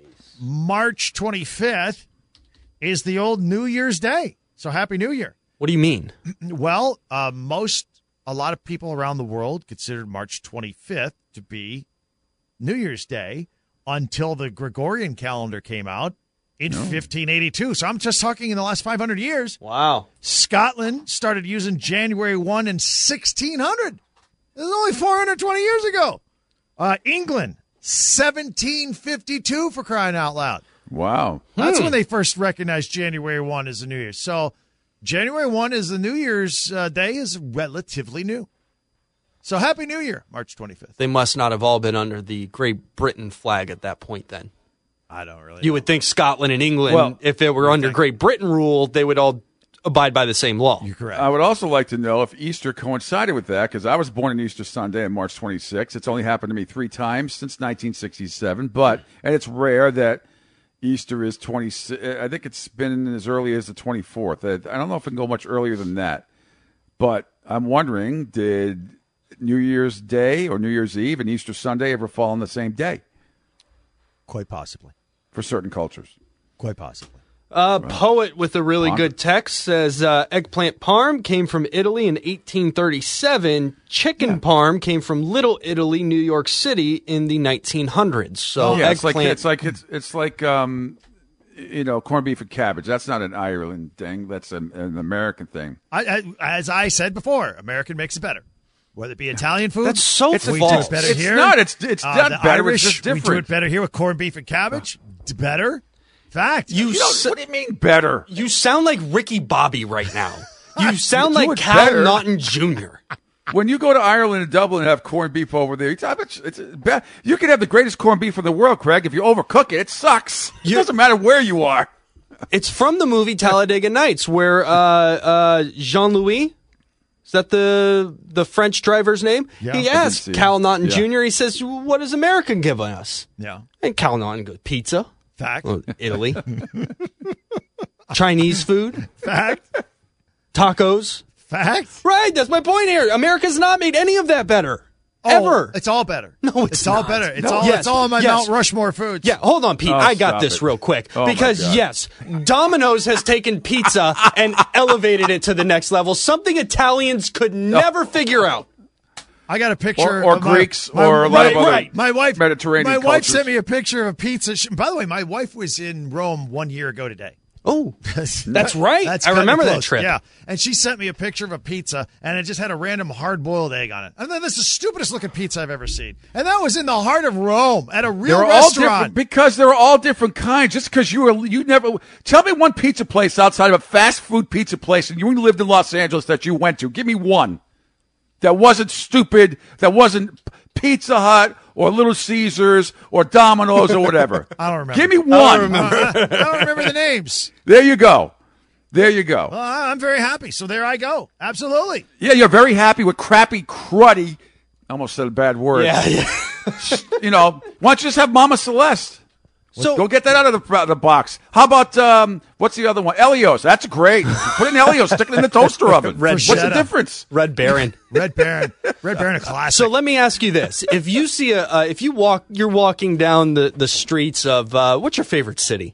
March twenty-fifth, is the old New Year's Day. So Happy New Year. What do you mean? Well, uh, most, a lot of people around the world considered March twenty-fifth to be New Year's Day until the Gregorian calendar came out in fifteen eighty-two. So I'm just talking in the last five hundred years. Wow. Scotland started using January first in sixteen hundred. This is only four hundred twenty years ago. Uh, England, seventeen fifty-two, for crying out loud. Wow. That's Hmm. when they first recognized January first as the New Year's. So January first as the New Year's uh, Day is relatively new. So Happy New Year, March twenty-fifth. They must not have all been under the Great Britain flag at that point then. I don't really You know. would think Scotland and England, Well, if it were under Great Britain rule, they would all abide by the same law. You're correct. I would also like to know if Easter coincided with that, because I was born on Easter Sunday on March twenty-sixth. It's only happened to me three times since nineteen sixty-seven, but and it's rare that Easter is twenty. I think it's been as early as the twenty-fourth. I don't know if it can go much earlier than that, but I'm wondering, did New Year's Day or New Year's Eve and Easter Sunday ever fall on the same day Quite possibly. for certain cultures? Quite possibly. A poet with a really Ponder. good text says uh, eggplant parm came from Italy in eighteen thirty-seven. Chicken parm came from Little Italy, New York City in the nineteen hundreds. So yeah, it's like eggplant, it's like it's it's like um, you know, corned beef and cabbage. That's not an Ireland thing. That's an, an American thing. I, I, as I said before, American makes it better. Whether it be Italian food, That's so we false. do it better It's here. not. It's it's Uh, not the better. Irish, it's just we do it different. better here with corned beef and cabbage. D- Better. Fact. you, You know, s- what do you mean better? you sound like Ricky Bobby right now. You sound Do like it Cal better. Naughton Junior When you go to Ireland and Dublin and have corned beef over there, it's, it's bad. You can have the greatest corned beef in the world, Craig. If you overcook it, it sucks. It You- doesn't matter where you are. It's from the movie Talladega Nights, where uh, uh, Jean-Louis, is that the the French driver's name? Yeah. He I asks didn't see. Cal Naughton Yeah. Junior He says, "What is America giving us?" Yeah. And Cal Naughton goes, "Pizza, Fact. well, Italy, Chinese food, Fact. tacos." Fact. Right, that's my point here. America's not made any of that better. Oh, Ever. It's all better. No, it's all not. better. It's No. all Yes. it's all on my Yes. Mount Rushmore foods. Yeah, hold on, Pete. Oh, I got stop this it. real quick. Oh, my because, God. yes, Domino's has taken pizza and elevated it to the next level, something Italians could never figure out. I got a picture Or- or of my- Greeks my- or a lot of my- other right. My wife Mediterranean My wife cultures. sent me a picture of a pizza. She- By the way, my wife was in Rome one year ago today. Oh, that's right. I cutting remember it that close. trip. Yeah, and she sent me a picture of a pizza, and it just had a random hard-boiled egg on it. And then this is the stupidest looking pizza I've ever seen. And that was in the heart of Rome at a real They're all restaurant. different because they're all different kinds. Just because you were, you never tell me one pizza place outside of a fast food pizza place, and you lived in Los Angeles that you went to. Give me one that wasn't stupid, that wasn't Pizza Hut or Little Caesars or Domino's or whatever. I don't remember. Give me one. I don't remember, I don't remember the names. There you go. There you go. Well, I'm very happy. So there I go. Absolutely. Yeah, you're very happy with crappy, cruddy. I almost said a bad word. Yeah, yeah. You know, why don't you just have Mama Celeste? So- Go get that out of the, out of the box. How about, um, what's the other one? Elios. That's great. Put in Elios. Stick it in the toaster oven. Red What's the Cheddar. difference? Red Baron. Red Baron. Red Baron, a classic. So let me ask you this: if you see a, uh, if you walk, you're walking down the the streets of uh, what's your favorite city?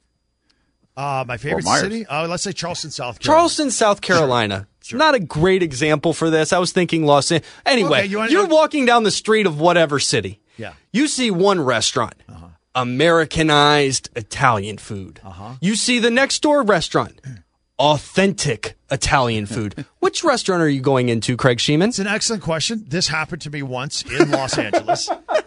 uh, my favorite Fort Myers. city? Uh, let's say Charleston, South Carolina. Charleston, South Carolina. It's not a great example for this. I was thinking Los Angeles. Anyway, Okay, you wanna- you're walking down the street of whatever city. Yeah. You see one restaurant, Americanized Italian food. Uh-huh. You see the next door restaurant, authentic Italian food. Which restaurant are you going into, Craig Sheeman? It's an excellent question. This happened to me once in Los Angeles.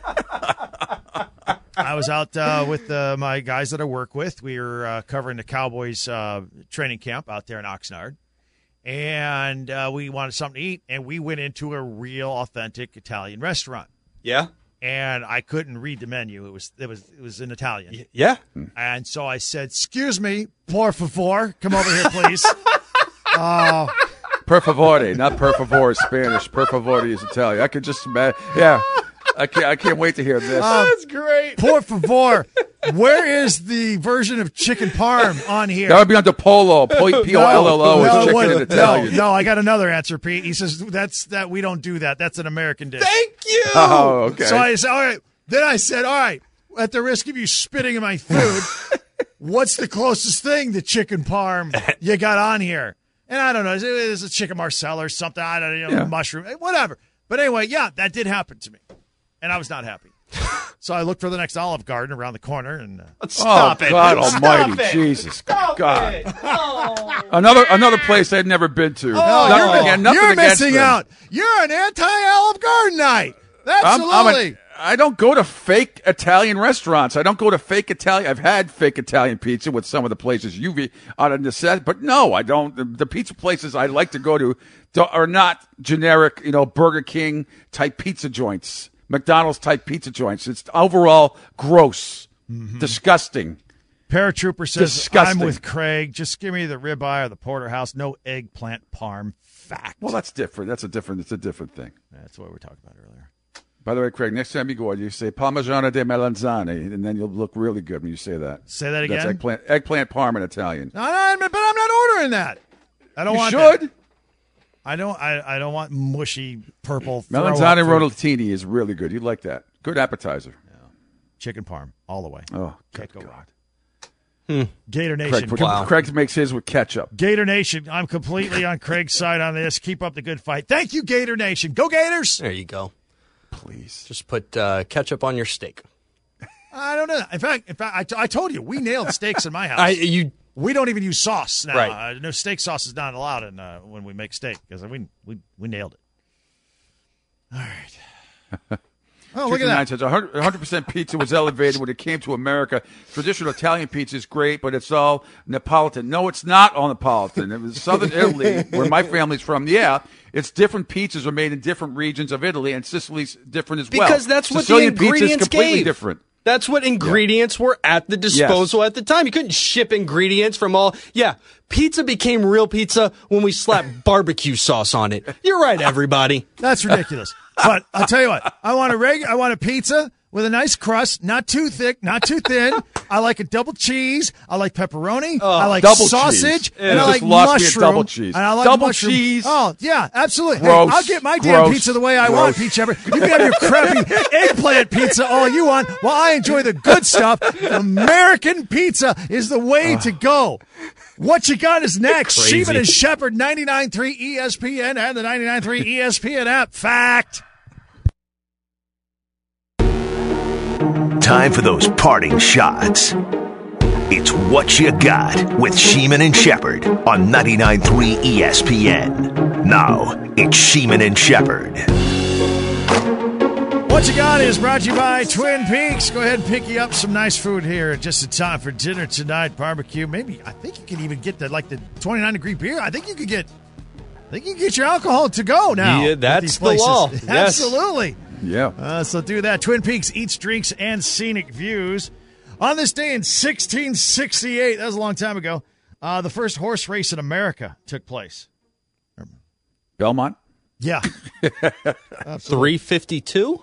I was out uh, with uh, my guys that I work with. We were uh, covering the Cowboys uh, training camp out there in Oxnard. And uh, we wanted something to eat, and we went into a real, authentic Italian restaurant. Yeah. And I couldn't read the menu. It was it was it was in Italian. Yeah. And so I said, "Excuse me, por favor, come over here, please." Per favore, not per favor is Spanish. Per favore is Italian. I could just imagine. Yeah. I can't, I can't wait to hear this. That's great. Por favor, where is the version of chicken parm on here? That would be under Polo. P O L L O is No, chicken what- in Italian. No, no, I got another answer, Pete. He says that's that we don't do that. That's an American dish. Thank you. Oh, okay. So I said, all right. Then I said, all right. At the risk of you spitting in my food, what's the closest thing to chicken parm you got on here? And I don't know. It was a chicken Marcella or something. I don't know. Yeah. Mushroom, whatever. But anyway, yeah, that did happen to me, and I was not happy. So I looked for the next Olive Garden around the corner, and uh, Stop oh, it. God Stop Almighty, it. Jesus, Stop God! it. Oh. Another another place I'd never been to. Oh, nothing you're, again, nothing you're against missing them. out. You're an anti-Olive Garden night. I'm, Absolutely. I'm an, I don't go to fake Italian restaurants. I don't go to fake Italian. I've had fake Italian pizza with some of the places you've e- out of necessity, but no, I don't. The, the pizza places I like to go to do- are not generic, you know, Burger King type pizza joints, McDonald's type pizza joints. It's overall gross, disgusting. Paratrooper says, Disgusting. I'm with Craig. Just give me the ribeye or the porterhouse. No eggplant parm. Fact. Well, that's different. That's a different. It's a different thing. That's what we were talking about earlier. By the way, Craig, next time you go out, you say Parmigiano di Melanzane, and then you'll look really good when you say that. Say that That's again? eggplant, eggplant parm in Italian. No, no, but I'm not ordering that. I don't You want should. that. I don't. I, I don't want mushy purple Melanzane throw-up food. rotatini is really good. You'd like that. Good appetizer. Chicken parm all the way. Oh, Can't good go God. Gator Craig, Nation. put- Wow. Craig makes his with ketchup. Gator Nation. I'm completely on Craig's side on this. Keep up the good fight. Thank you, Gator Nation. Go Gators. There you go. Please. Just put uh, ketchup on your steak. I don't know. In fact, in fact, I, t- I told you we nailed steaks in my house. I you We don't even use sauce now. Right. Uh, no steak sauce is not allowed in uh, when we make steak because we we we nailed it. All right. Oh, look at that. Says one hundred percent pizza was elevated when it came to America. Traditional Italian pizza is great, but it's all Neapolitan. No, it's not all Neapolitan. It was Southern Italy, where my family's from. Yeah, it's different pizzas are made in different regions of Italy, and Sicily's different as well. Because that's what Sicilian the ingredients pizza is completely gave. different. That's what ingredients yeah. were at the disposal yes. at the time. You couldn't ship ingredients from all. Yeah, pizza became real pizza when we slapped barbecue sauce on it. You're right, everybody. That's ridiculous. But I'll tell you what, I want a reg- I want a pizza with a nice crust, not too thick, not too thin. I like a double cheese. I like pepperoni. Oh, I like sausage. And I like mushroom. Double cheese. And I like double mushroom. cheese. Oh, yeah, absolutely. Gross. Hey, I'll get my Gross. damn pizza the way I Gross. want, Pete Shepard. You can have your crappy eggplant pizza all you want while I enjoy the good stuff. American pizza is the way to go. What you got is next. Sheeman and Shepard, ninety-nine point three E S P N and the ninety-nine point three E S P N app. Fact. Time for those parting shots. It's What You Got with Sheeman and Shepard on ninety-nine point three E S P N. Now, it's Sheeman and Shepard. What You Got is brought to you by Twin Peaks. Go ahead and pick you up some nice food here. Just in time for dinner tonight, barbecue. Maybe, I think you can even get the, like the twenty-nine degree beer. I think you could get, I think you can get your alcohol to go now. Yeah, that's the law. Yes. Absolutely. Yeah. Uh, so do that. Twin Peaks Eats, Drinks, and Scenic Views. On this day in sixteen sixty-eight, that was a long time ago, uh, the first horse race in America took place. Belmont? Yeah. three fifty-two?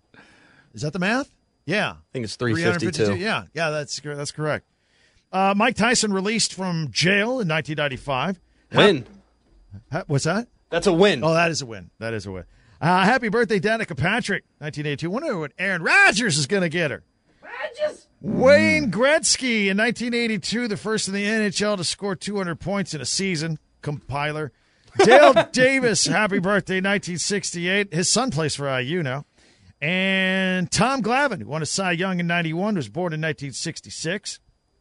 Is that the math? Yeah. I think it's three fifty-two. Yeah, yeah, that's that's correct. Uh, Mike Tyson released from jail in nineteen ninety-five. Win. Ha- what's that? That's a win. Oh, that is a win. That is a win. Uh, happy birthday, Danica Patrick, nineteen eighty-two. Wonder what Aaron Rodgers is going to get her. Rodgers. Wayne Gretzky in nineteen eighty-two, the first in the N H L to score two hundred points in a season. Compiler. Dale Davis, happy birthday, nineteen sixty-eight. His son plays for I U now. And Tom Glavine, who won a Cy Young in ninety-one, was born in nineteen sixty-six.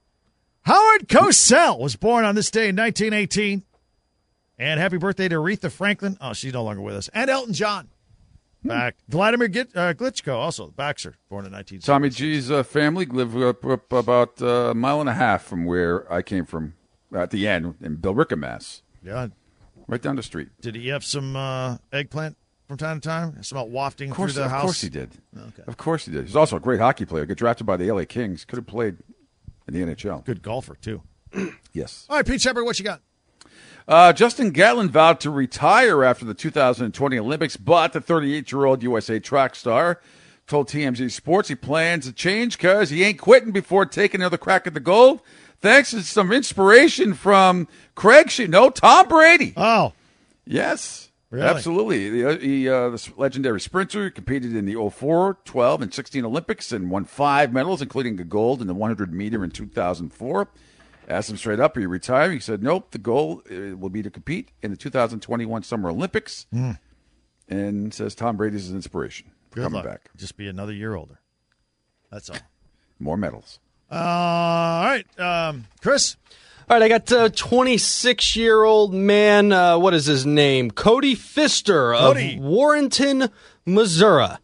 Howard Cosell was born on this day in nineteen eighteen. And happy birthday to Aretha Franklin. Oh, she's no longer with us. And Elton John. Back. Hmm. Vladimir Git- uh, Klitschko, also the boxer, born in nineteen sixty. Tommy G's uh, family lived up, up about uh, a mile and a half from where I came from at the end in Billerica, Mass. Yeah. Right down the street. Did he have some uh, eggplant from time to time? It's about wafting of course, through the of house? Of course he did. Okay. Of course he did. He's also a great hockey player. Got drafted by the L A Kings. Could have played in the N H L. Good golfer, too. Yes. All right, Pete Shepard, what you got? Uh, Justin Gatlin vowed to retire after the two thousand twenty Olympics, but the thirty-eight-year-old U S A track star told T M Z Sports he plans to change because he ain't quitting before taking another crack at the gold. Thanks to some inspiration from Craig, she, no, Tom Brady. Oh. Yes. Really? Absolutely. He, he, uh, the legendary sprinter competed in the oh four, twelve, and sixteen Olympics and won five medals, including a gold in the one hundred meter in two thousand four. Asked him straight up, are you retiring? He said, nope, the goal uh, will be to compete in the two thousand twenty-one Summer Olympics. Mm. And says Tom Brady's an inspiration for Good coming luck. back. Just be another year older. That's all. More medals. Uh, all right. Um, Chris? All right, I got a twenty-six-year-old man, uh, what is his name? Cody Pfister Cody. of Warrenton, Missouri.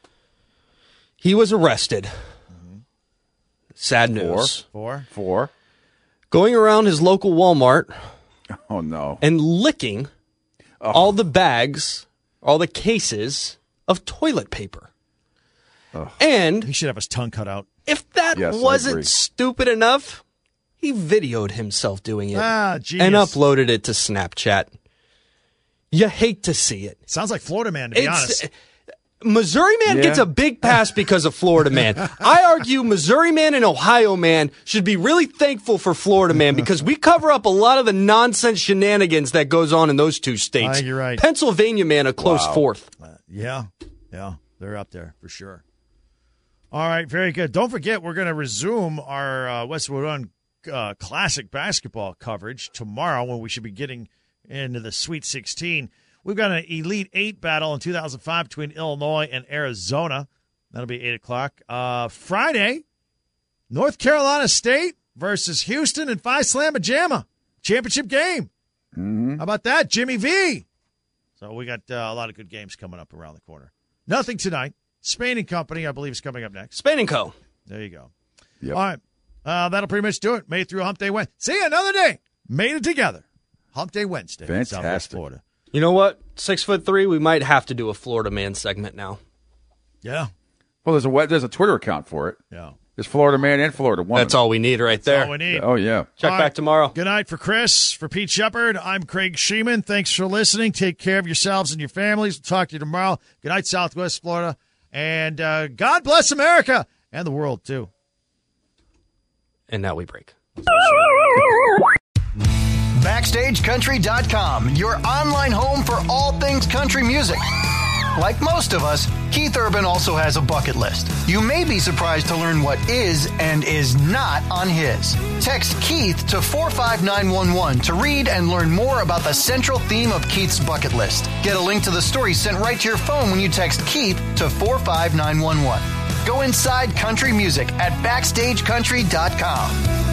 He was arrested. Mm-hmm. Sad news. Four. Four. Going around his local Walmart. Oh, no. And licking oh. all the bags, all the cases of toilet paper. Oh. And he should have his tongue cut out. If that yes, wasn't stupid enough, he videoed himself doing it ah, and uploaded it to Snapchat. You hate to see it. Sounds like Florida Man, to be it's, honest. Missouri Man yeah. gets a big pass because of Florida Man. I argue Missouri Man and Ohio Man should be really thankful for Florida Man because we cover up a lot of the nonsense shenanigans that goes on in those two states. Uh, you're right. Pennsylvania Man a close wow. fourth. Uh, yeah, yeah, they're up there for sure. All right, very good. Don't forget, we're going to resume our uh, Westwood One uh, Classic basketball coverage tomorrow when we should be getting into the Sweet sixteen. We've got an Elite Eight battle in two thousand five between Illinois and Arizona. That'll be eight o'clock. Uh, Friday, North Carolina State versus Houston in Phi Slamma Jamma. Championship game. Mm-hmm. How about that, Jimmy V? So we got uh, a lot of good games coming up around the corner. Nothing tonight. Spain and Company, I believe, is coming up next. Spain and Co. There you go. Yep. All right. Uh, that'll pretty much do it. Made it through Hump Day Wednesday. See you another day. Made it together. Hump Day Wednesday. Fantastic. Southwest Florida. You know what? Six foot three, we might have to do a Florida Man segment now. Yeah. Well, there's a web- there's a Twitter account for it. Yeah. There's Florida Man and Florida Woman. That's all we need right there. That's all we need. Oh, yeah. Check All back right. tomorrow. Good night for Chris, for Pete Shepard. I'm Craig Sheeman. Thanks for listening. Take care of yourselves and your families. We'll talk to you tomorrow. Good night, Southwest Florida. And uh, God bless America and the world, too. And now we break. Backstage Country dot com, your online home for all things country music. Like most of us, Keith Urban also has a bucket list. You may be surprised to learn what is and is not on his. Text Keith to four five nine one one to read and learn more about the central theme of Keith's bucket list. Get a link to the story sent right to your phone when you text Keith to four five nine one one. Go inside country music at Backstage Country dot com.